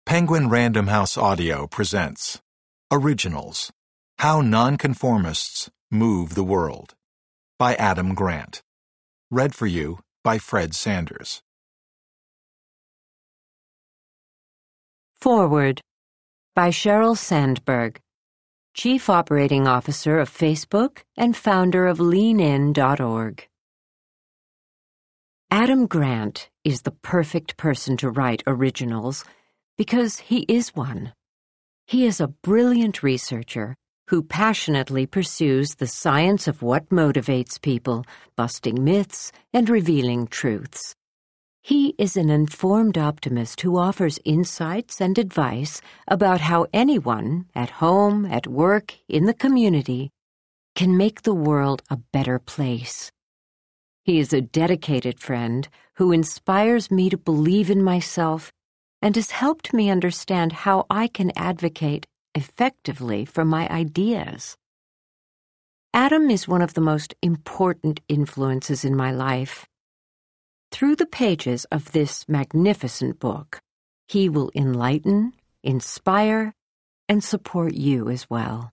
Penguin Random House Audio presents Originals: How Nonconformists Move the World by Adam Grant. Read for you by Fred Sanders. Forward by Sheryl Sandberg, Chief Operating Officer of Facebook and founder of LeanIn.org. Adam Grant is the perfect person to write originals because he is one. He is a brilliant researcher who passionately pursues the science of what motivates people, busting myths and revealing truths. He is an informed optimist who offers insights and advice about how anyone, at home, at work, in the community, can make the world a better place. He is a dedicated friend who inspires me to believe in myself and has helped me understand how I can advocate effectively for my ideas. Adam is one of the most important influences in my life. Through the pages of this magnificent book, he will enlighten, inspire, and support you as well.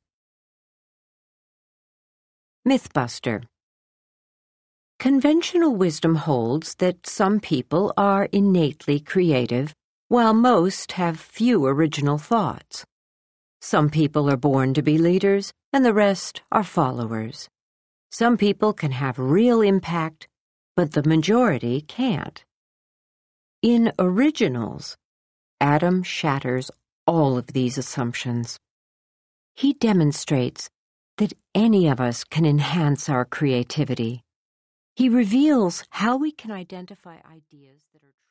Mythbuster. Conventional wisdom holds that some people are innately creative, while most have few original thoughts. Some people are born to be leaders, and the rest are followers. Some people can have real impact, but the majority can't. In Originals, Adam shatters all of these assumptions. He demonstrates that any of us can enhance our creativity. He reveals how we can identify ideas that are